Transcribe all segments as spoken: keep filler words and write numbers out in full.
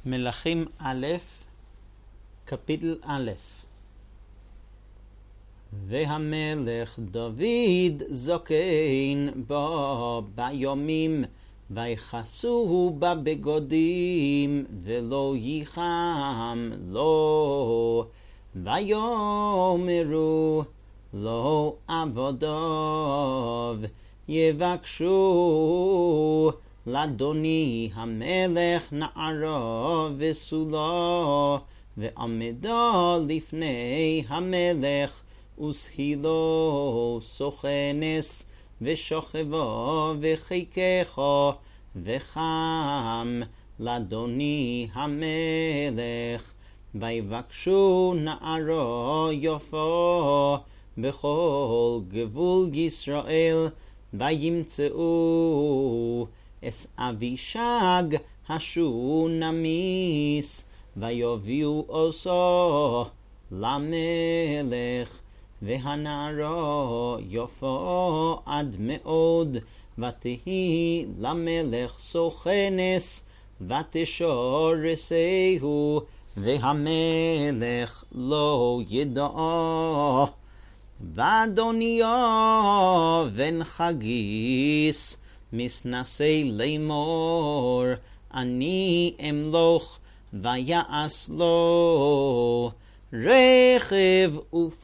מלכים א', קפיטל א'. והמלך דוד זקן בא ביומים, ויכסוהו בבגדים, ולא ייחם לו, ויאמרו לו עבדיו, יבקשו לאדוני המלך נערה וסולה, ועמדה לפני המלך, וסהילו סוכנס, ושוכבה וחיקך, וחם לאדוני המלך. ויבקשו נערה יפה בכל גבול ישראל, וימצאו אס אבישג השונמיס, ויביאו אותו למלך. והנערה יפה עד מאוד, ותהי למלך סוכנס, ותשרסהו, והמלך לא ידעה. ואדוניה בן חגיס מסנסי לאמור, אני אמלוך, ויעש לו רכב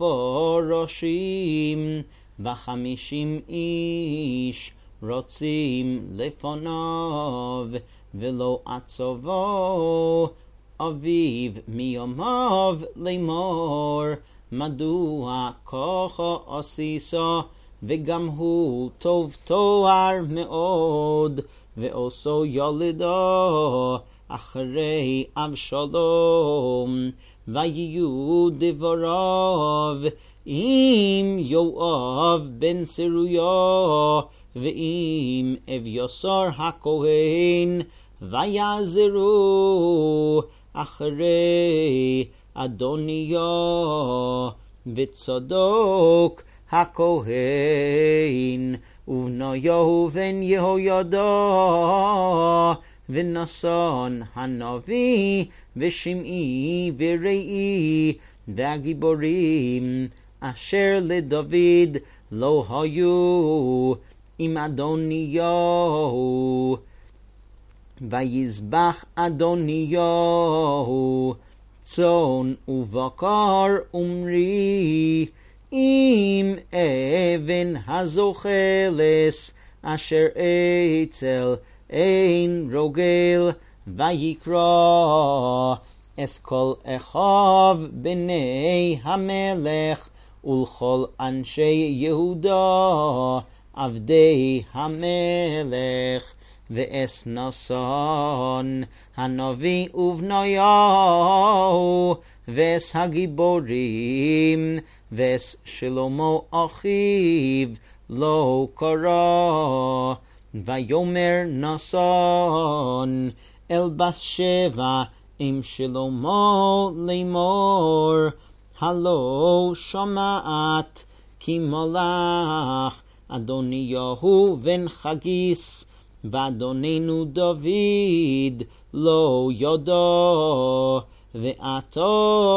ופרשים, וחמישים איש רוצים לפניו, ולא עצבו אביו מימיו לאמור, מדוע ככה עשיסה, וגם הוא טוב תואר מאוד, ועושו ילדה אחרי אבשלום. ויהיו דבריו עם יואב בן צרויה, ועם אביתר הכהן, ויעזרו אחרי אדוניה, וצדוק הכהן, ובניהו בן יהוידע, ונסון הנביא, ושמעי ורעי, והגיבורים אשר לדוד לא היו עם אדוניהו. ויזבח אדוניהו צאן ובקר ומרי, עם אבן הזוחלס אשר אצל אין רוגל. ויקרא אס כל אחיו בני המלך, ולכל אנשי יהודה עבדי המלך, ואס נסון הנביא ובניהו, ואס הגיבורים, ואס שלמה אחיו לא קרא. ויאמר נסון אל בת שבע עם שלמה לאמור, הלא שמעת כי מלך אדוניהו בן חגיס, ואדוננו דוד לא ידע. ועתה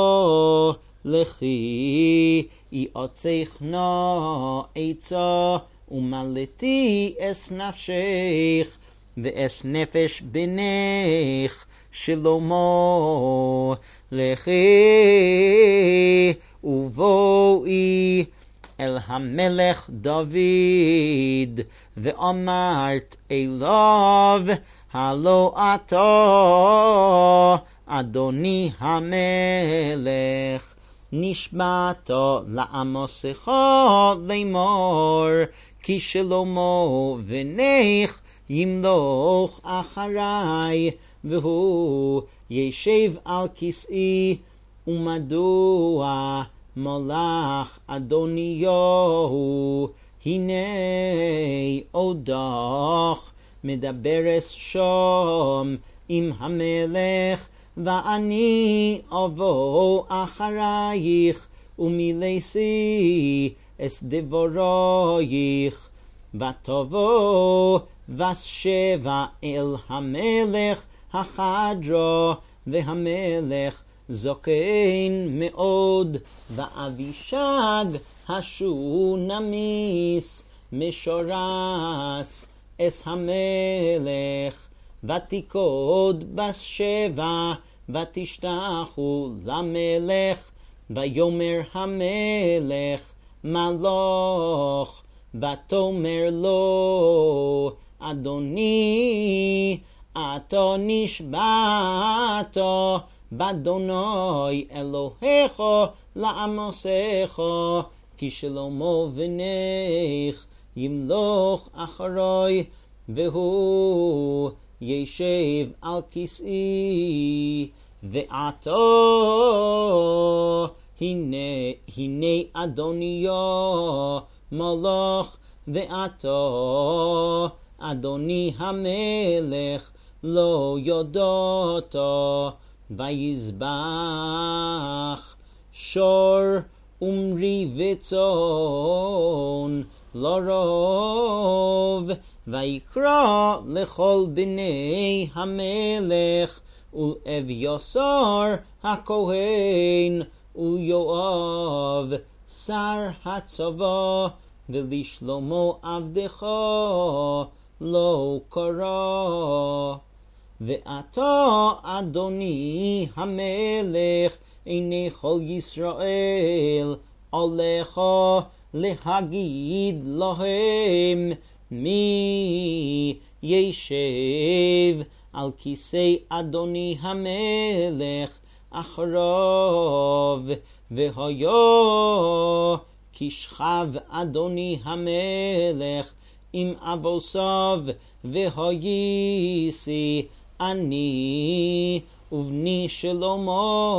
לכי יעצך נא עצה, ומלאתי אס נפשך, ואס נפש בנך שלמה. לכי ובואי אל המלך דוד, ואמרת אליו, הלא אתה אדוני המלך, נשבעת לעמוסך לאמור, כי שלמה בנך ימלוך אחרי, והוא ישב על כסאי. ומדוע מלך אדוניהו, הנה עודך מדברס שם עם המלך, ואני אבוא אחרייך, ומילאי אס דברייך. ותבוא ושבע אל המלך החדרו, והמלך זוקן מאוד, ואבישג השונמיס משורס אס המלך, ותיקוד בס שבע ותשתחו למלך, ויאמר המלך מלוך, ותאמר לו אדוני אתה נשבעת באדוני אלוהיך לעמוסך, כי שלמה בנך ימלוך אחרי, והוא ישב על כסאי. ועתה הנה, הנה אדוניו מלוך, ועתה אדוני המלך לא יודעת, ויזבח שור ומרי וצאן לרוב, ויקרא לכל בני המלך ולאביתר הכהן וליואב שר הצבא, ולשלמה עבדך לא קרא. ועתה אדוני המלך עיני כל ישראל עליך להגיד להם מי ישב על כיסא אדוני המלך אחריו, והיה כשכב אדוני המלך עם אבוסיו, והייתי אני ובני שלמה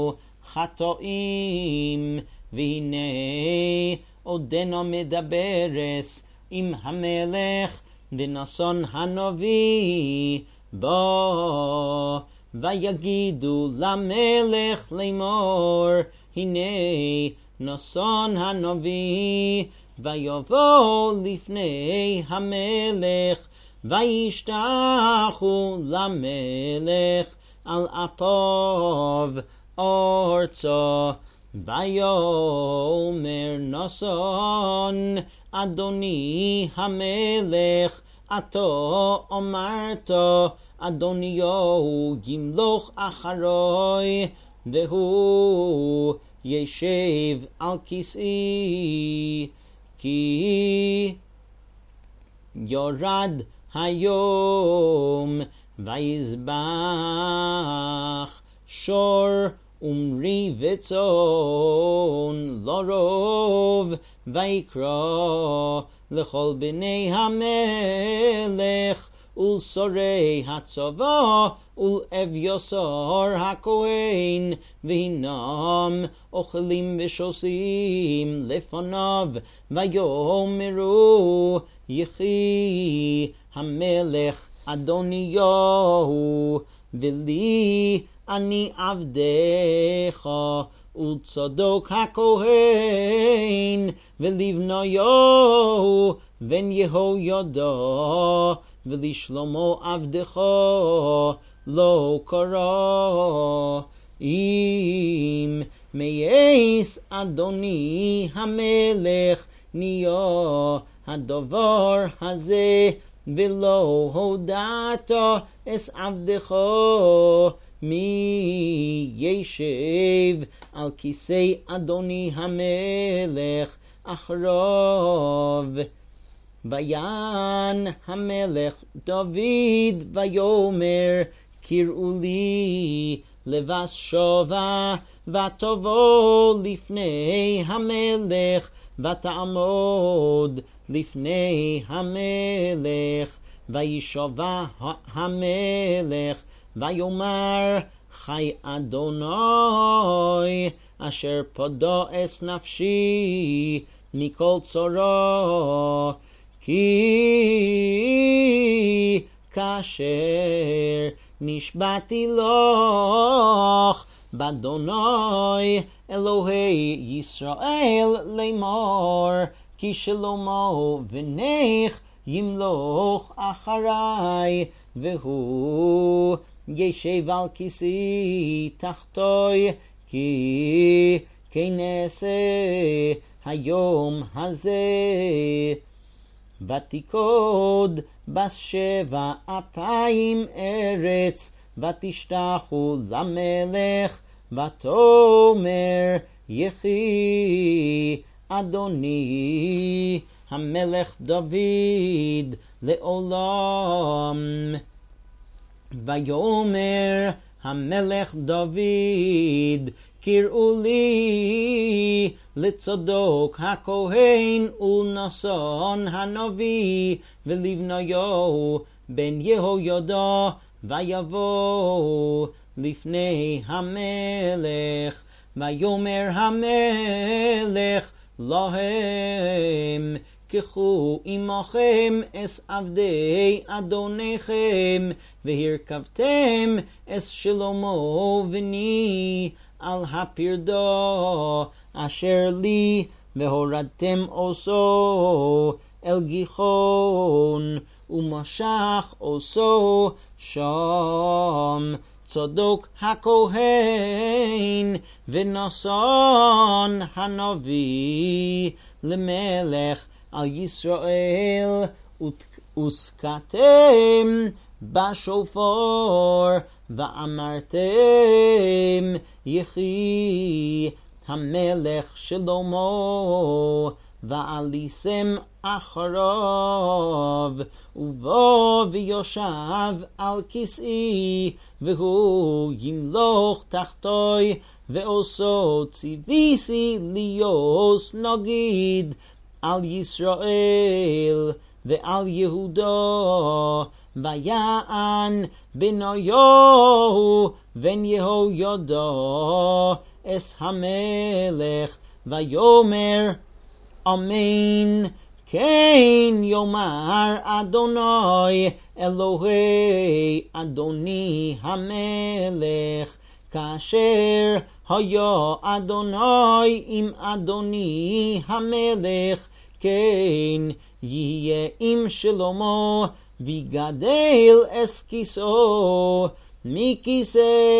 חטאים. והנה עודנה מדברס עם המלך, ונאסון הנביא בא, ויגידו למלך לאמור, הנה נאסון הנביא, ויבוא לפני המלך, וישתחו למלך על אפיו ארצה. ויאמר נאסון אדוני המלך, אתה אמרת אדוניהו ימלוך אחרי, והוא ישב על כסאי. כי יורד היום ויזבח שור ומרי וצאן לרוב, ויקרא לכל בני המלך ולשרי הצבא ולאביתר הכהן, והנם אוכלים ושוסים לפניו, ויאמרו יחי המלך אדוניהו, ולי אני עבדך וצדוק הכהן, ולבניו בן יהוידע, ולשלמה עבדך לא קרא. אם מייס אדוני המלך נהיה הדבר הזה, ולא הודעת אס עבדך מי ישב על כיסא אדוני המלך אחריו. ויען המלך דוד ויאמר, קראו לי לבס שובע, ותבוא לפני המלך, ותעמוד לפני המלך. וישובע המלך ויאמר, חי אדוני אשר פדה אס נפשי מכל צרה, כי כאשר נשבעתי לך באדוני אלוהי ישראל לאמור, כי שלמה בנך ימלוך אחרי, והוא ישב על כיסי תחתוי, כי כנעשה היום הזה. ותיקוד בשבע אפיים ארץ, ותשתחו למלך, ותאמר יחי אדוני המלך דוד לעולם. ויאמר המלך דוד, קראו לי לצדוק הכהן ולנסון הנביא ולבניו בן יהוידע, ויבוא לפני המלך. ויאמר המלך להם, קחו עמכם אס עבדי אדוניכם, והרכבתם אס שלמה בני על הפרדה אשר לי, והורדתם עושו אל גיחון, ומשך עושו שם צדוק הכהן ונסון הנביא למלך על ישראל. וסקתם בשופר ואמרתם יחי המלך שלמה, ועליסם אחריו, ובוא ויושב על כיסאי, והוא ימלוך תחתוי, ועושו ציוויסי ליוס נגיד על ישראל ועל יהודה. ויען בניו בן יהוידע אס המלך, ויאמר אמן כן יאמר אדוני אלוהי אדוני המלך, כאשר היה אדוני עם אדוני המלך, כן יהיה עם שלמה, ויגדל אס כיסאו מכיסא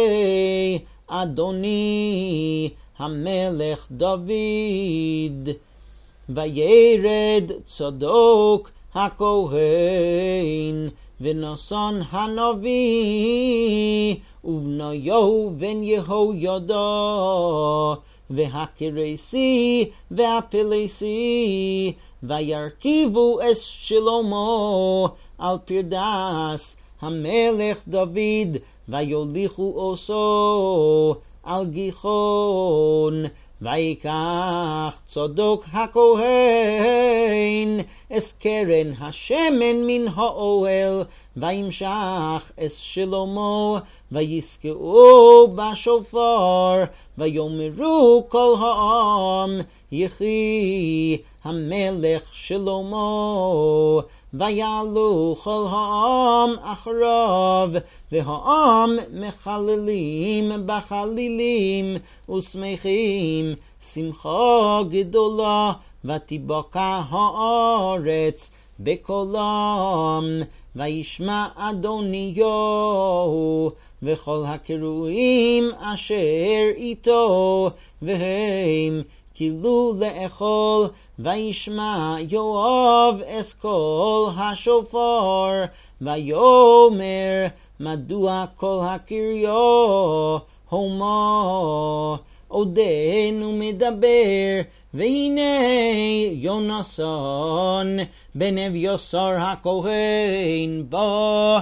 אדוני המלך דוד. וירד צדוק הכהן ונסון הנביא ובניו בן יהוידע, והכרסי והפלסי, וירכיבו אס שלמה על פרדס המלך דוד, ויוליכו עושו על גיחון. ויקח צדוק הכהן אס קרן השמן מן האוהל, וימשך אס שלמה, ויסקעו בשופר, ויאמרו כל העם יחי המלך שלמה. ויעלו כל העם אחריו, והעם מחללים בחלילים ושמחים שמחה גדולה, ותבקע הארץ בקולם. וישמע אדוניהו וכל הקרואים אשר איתו, והם כילו לאכול. וישמע יואב אס קול השופר, ויאמר מדוע כל הקריאה הומה עודנו מדבר. והנה יונסון בן אביוסר הכהן בא,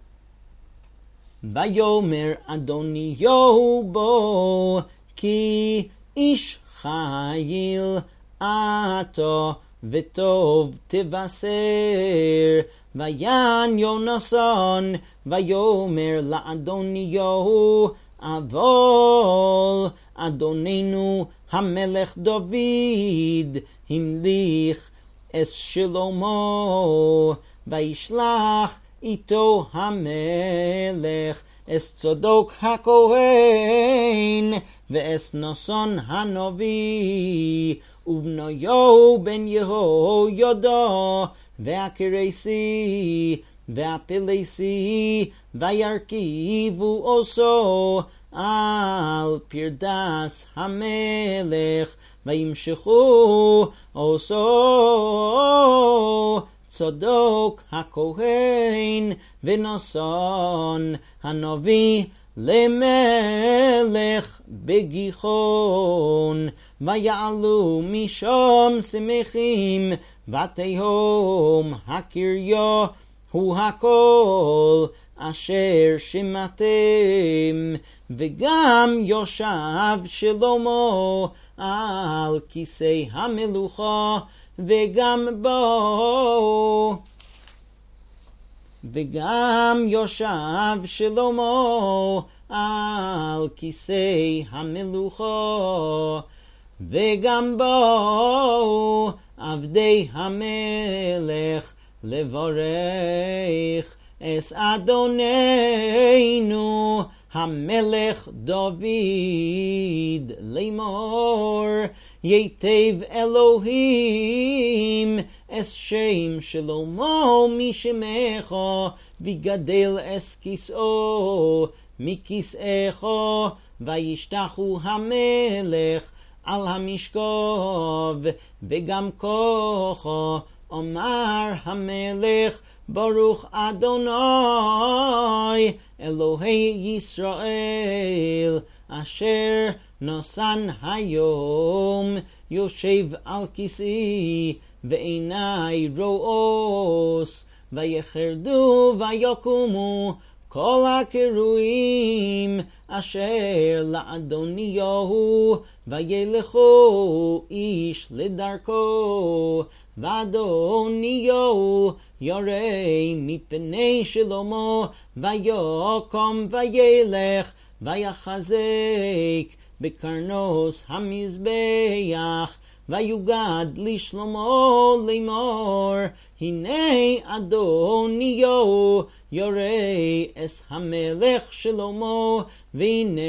ויאמר אדוניהו בו, כי איש חיל אתה וטוב תבשר. ויען יונסון ויאמר לאדוניהו, אבל אדוננו המלך דוד המליך אס שלמה, וישלח איתו המלך אס צדוק הכהן ואס נסון הנביא, ובניו בן יהוידע, והכרסי והפלסי וירכיבו עושו על פרדס המלך וימשכו עושו צדוק הכהן ונוסון הנביא למלך בגיחון ויעלו משם שמחים ותהום הקריה הוא הכל אשר שמעתם וגם יושב שלמה על כיסא המלוכה וגם בו וגם יושב שלמה על כיסא המלוכה וגם בו עבדי המלך לברך את אדוננו המלך דוד לאמור ייטב אלוהים את שם שלמה משמך ויגדל את כיסאו מכיסאך וישתחו המלך על המשכב וגם כוחו אמר המלך ברוך אדוני אלוהי ישראל אשר נוסן היום יושב על כיסאי ועיני רואות ויחרדו ויקומו כל הקרואים אשר לאדוניהו וילכו איש לדרכו ואדוניהו ירא מפני שלמה ויקום וילך ויחזק בקרנוס המזבח ויוגד לשלמה לאמור הנה אדוניהו ירא את המלך שלמה והנה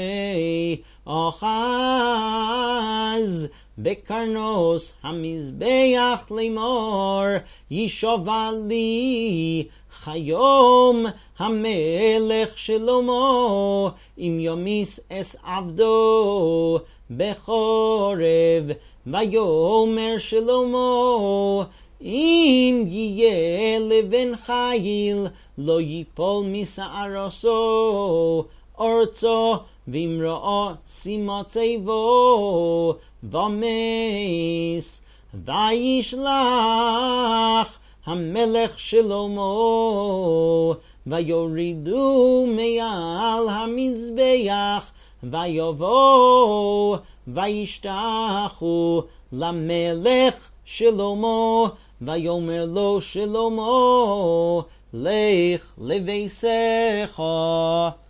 אחז בקרנוס המזבח לאמור ישובע לי כיום המלך שלמה אם ימיס את עבדו בחורב ויאמר שלמה אם יהיה לבן חיל לא ייפול משערתו ארצו ואם ראה שימה צבו ומס וישלח המלך שלמה ויורידו מעל המזבח ויבואו וישתחו למלך שלמה ויאמר לו שלמה לך לביתך